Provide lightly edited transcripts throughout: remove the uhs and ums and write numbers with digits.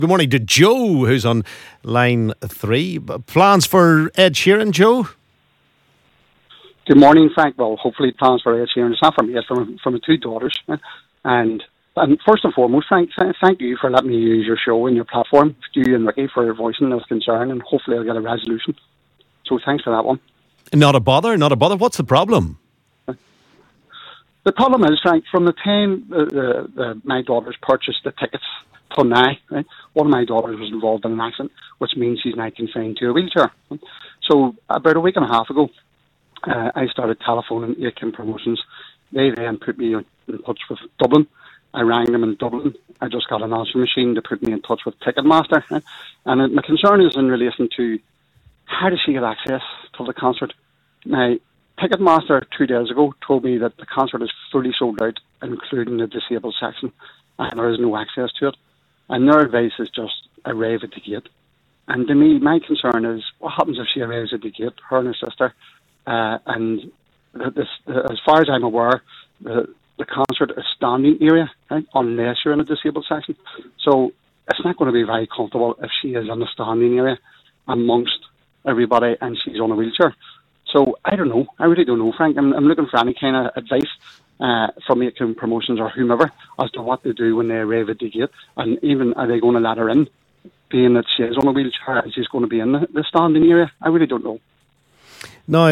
Good morning to Joe, who's on line 3. Plans for Ed Sheeran, Joe? Good morning, Frank. Well, hopefully plans for Ed Sheeran. It's not from me, it's from my two daughters. And first and foremost, Frank, thank you for letting me use your show and your platform, you and Ricky, for voicing this concern, and hopefully I'll get a resolution. So thanks for that one. Not a bother. What's the problem? The problem is, Frank, from the time my daughters purchased the tickets till now, right, one of my daughters was involved in an accident, which means she's now confined to a wheelchair. So about a week and a half ago, I started telephoning Aiken Promotions. They then put me in touch with Dublin. I rang them in Dublin. I just got an answering machine to put me in touch with Ticketmaster. Right? And my concern is in relation to how does she get access to the concert? Now, Ticketmaster 2 days ago told me that the concert is fully sold out, including the disabled section, and there is no access to it. And their advice is just arrive at the gate. And to me, my concern is what happens if she arrives at the gate, her and her sister, and as far as I'm aware, the concert is standing area, right, unless you're in a disabled section. So it's not going to be very comfortable if she is in the standing area amongst everybody and she's on a wheelchair. So I don't know. I really don't know, Frank. I'm looking for any kind of advice from Aiken Promotions or whomever as to what to do when they arrive at the gate. And even, are they going to let her in, being that she is on a wheelchair and she's going to be in the standing area? I really don't know. Now,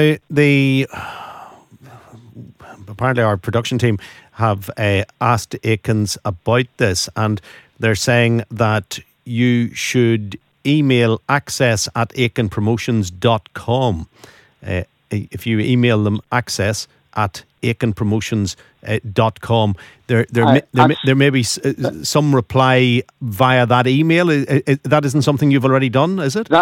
apparently our production team have asked Aikens about this, and they're saying that you should email access@aikenpromotions.com. If you email them access@aikenpromotions.com, there may be some reply via that email. That isn't something you've already done, is it? I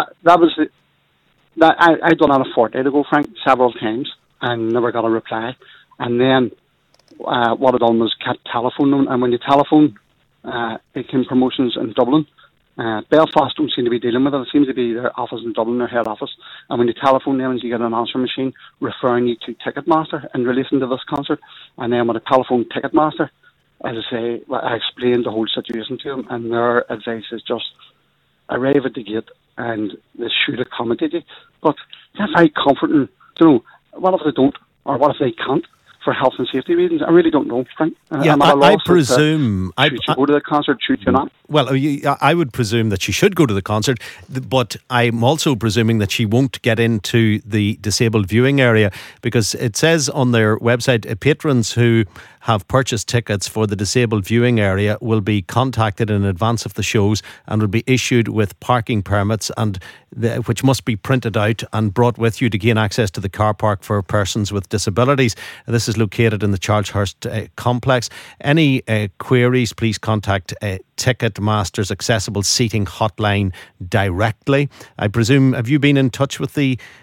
done that a fortnight ago, Frank, several times, and never got a reply. And then what I done was kept telephoning, and when you telephone Aiken Promotions in Dublin, Belfast don't seem to be dealing with it. It seems to be their office in Dublin, their head office. And when you telephone them, you get an answer machine referring you to Ticketmaster in relation to this concert. And then when I telephone Ticketmaster, as I say, I explained the whole situation to them, and their advice is just arrive at the gate and they should accommodate you. But that's very comforting. You know, what if they don't, or what if they can't? For health and safety reasons, I really don't know, Frank. Yeah, I presume should you go to the concert, should you not? Well, I would presume that she should go to the concert, but I'm also presuming that she won't get into the disabled viewing area, because it says on their website, patrons who have purchased tickets for the disabled viewing area will be contacted in advance of the shows and will be issued with parking permits, and which must be printed out and brought with you to gain access to the car park for persons with disabilities. This is located in the Charleshurst complex. Any queries, please contact Ticketmaster's accessible seating hotline directly. I presume, have you been in touch with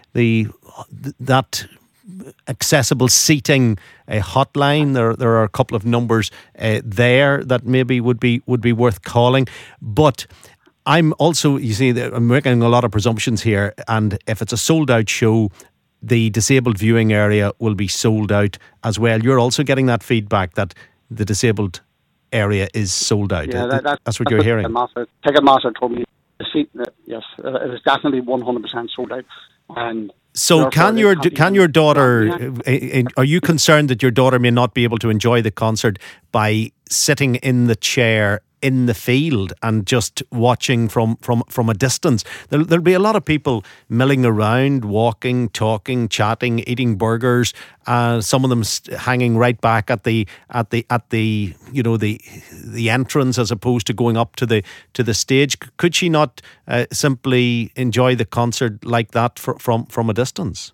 that accessible seating hotline? There are a couple of numbers there that maybe would be worth calling. But I'm also, you see, I'm making a lot of presumptions here, and if it's a sold out show, the disabled viewing area will be sold out as well. You're also getting that feedback that the disabled area is sold out. Yeah, that's what you're hearing. Ticketmaster told me the seat, yes, it is definitely 100% sold out. And so can your daughter, are you concerned that your daughter may not be able to enjoy the concert by sitting in the chair in the field and just watching from a distance? There'll be a lot of people milling around, walking, talking, chatting, eating burgers. Some of them hanging right back at the entrance as opposed to going up to the stage. Could she not simply enjoy the concert like that from a distance?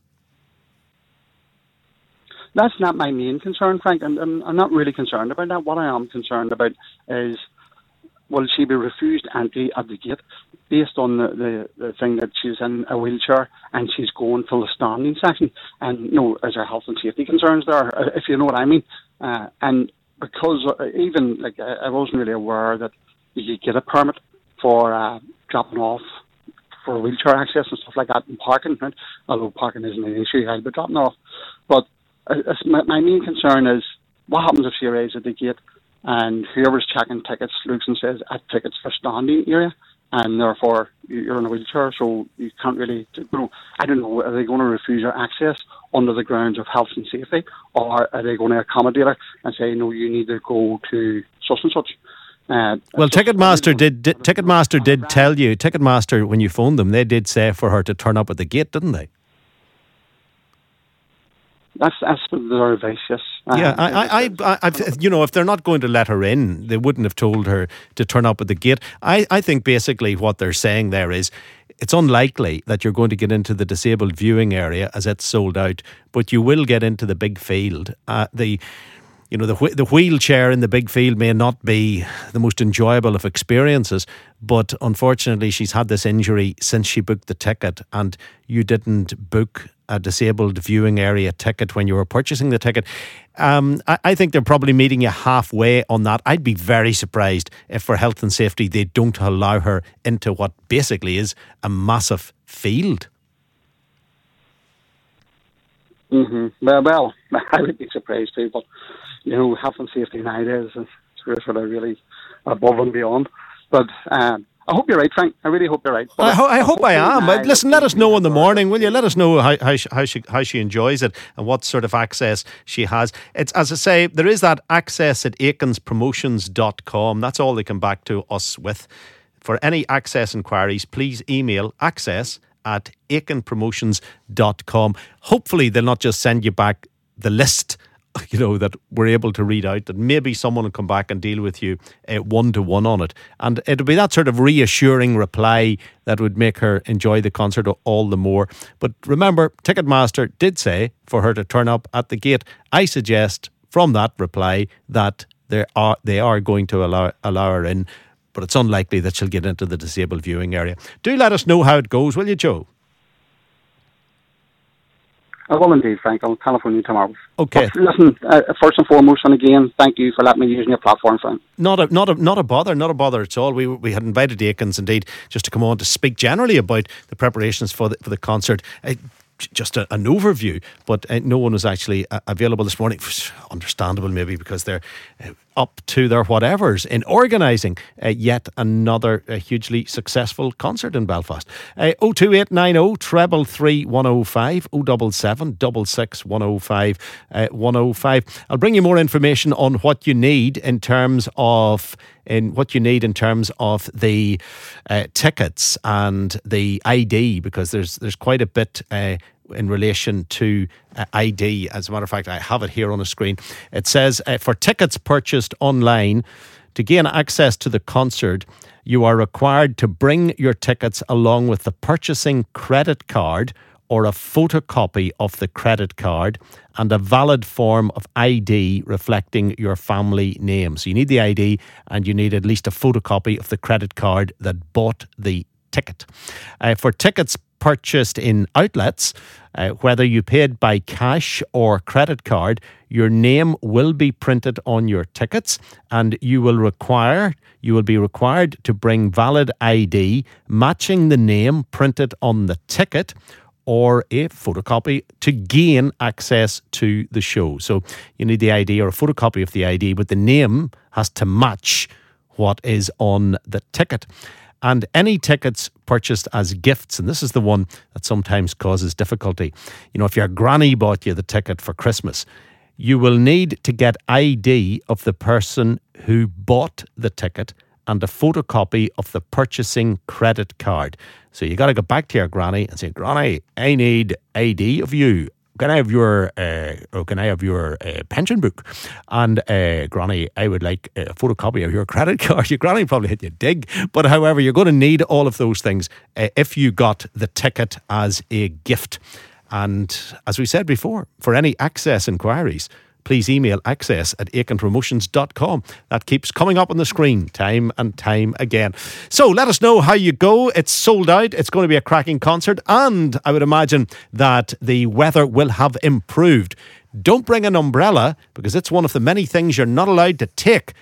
That's not my main concern, Frank. I'm not really concerned about that. What I am concerned about is, will she be refused entry at the gate based on the thing that she's in a wheelchair and she's going to the standing section? And, is there health and safety concerns there, if you know what I mean? And because even, I wasn't really aware that you could get a permit for dropping off for wheelchair access and stuff like that and parking, right? Although parking isn't an issue, I'll be dropping off. But my main concern is, what happens if she arrives at the gate and whoever's checking tickets looks and says at tickets for standing area, and therefore you're in a wheelchair, so you can't really, I don't know, are they going to refuse your access under the grounds of health and safety, or are they going to accommodate her and say, no, you need to go to such and such? Well, Ticketmaster did tell you, Ticketmaster, when you phoned them, they did say for her to turn up at the gate, didn't they? That's their advice, yes. Yeah, I if they're not going to let her in, they wouldn't have told her to turn up at the gate. I think basically what they're saying there is it's unlikely that you're going to get into the disabled viewing area as it's sold out, but you will get into the big field. The wheelchair in the big field may not be the most enjoyable of experiences, but unfortunately she's had this injury since she booked the ticket, and you didn't book a disabled viewing area ticket when you were purchasing the ticket. I think they're probably meeting you halfway on that. I'd be very surprised if for health and safety they don't allow her into what basically is a massive field. Mm-hmm. Well, I would be surprised too, but health and safety nowadays is sort of really above and beyond. But I hope you're right, Frank. I really hope you're right. But I hope I am. Listen, let us know in the morning, will you? Let us know how she enjoys it and what sort of access she has. It's, as I say, there is that access at aikinspromotions.com. That's all they come back to us with. For any access inquiries, please email access@aikinpromotions.com. Hopefully they'll not just send you back the list that we're able to read out, that maybe someone will come back and deal with you one-to-one on it. And it'll be that sort of reassuring reply that would make her enjoy the concert all the more. But remember, Ticketmaster did say for her to turn up at the gate. I suggest from that reply that they are going to allow her in, but it's unlikely that she'll get into the disabled viewing area. Do let us know how it goes, will you, Joe? I will indeed, Frank. I'll telephone you tomorrow. Okay. But listen, first and foremost, and again, thank you for letting me use your platform, Frank. Not a bother at all. We had invited Aikins indeed just to come on to speak generally about the preparations for the concert. Just an overview, but no one was actually available this morning. Understandable, maybe, because they're up to their whatevers in organising yet another hugely successful concert in Belfast. 02890 333 105 077 66 105 105. I'll bring you more information on what you need in terms of the tickets and the ID, because there's quite a bit in relation to ID. As a matter of fact, I have it here on the screen. It says, for tickets purchased online, to gain access to the concert, you are required to bring your tickets along with the purchasing credit card or a photocopy of the credit card and a valid form of ID reflecting your family name. So you need the ID and you need at least a photocopy of the credit card that bought the ticket. For tickets purchased in outlets, whether you paid by cash or credit card, your name will be printed on your tickets, and you will be required to bring valid ID matching the name printed on the ticket or a photocopy to gain access to the show. So you need the ID or a photocopy of the ID, but the name has to match what is on the ticket. And any tickets purchased as gifts, and this is the one that sometimes causes difficulty. If your granny bought you the ticket for Christmas, you will need to get ID of the person who bought the ticket and a photocopy of the purchasing credit card. So you got to go back to your granny and say, Granny, I need ID of you. Can I have your pension book? And Granny, I would like a photocopy of your credit card. Your granny probably hit you dig, but however, you're going to need all of those things if you got the ticket as a gift. And as we said before, for any access inquiries, please email access@aikinpromotions.com. That keeps coming up on the screen time and time again. So let us know how you go. It's sold out. It's going to be a cracking concert, and I would imagine that the weather will have improved. Don't bring an umbrella, because it's one of the many things you're not allowed to take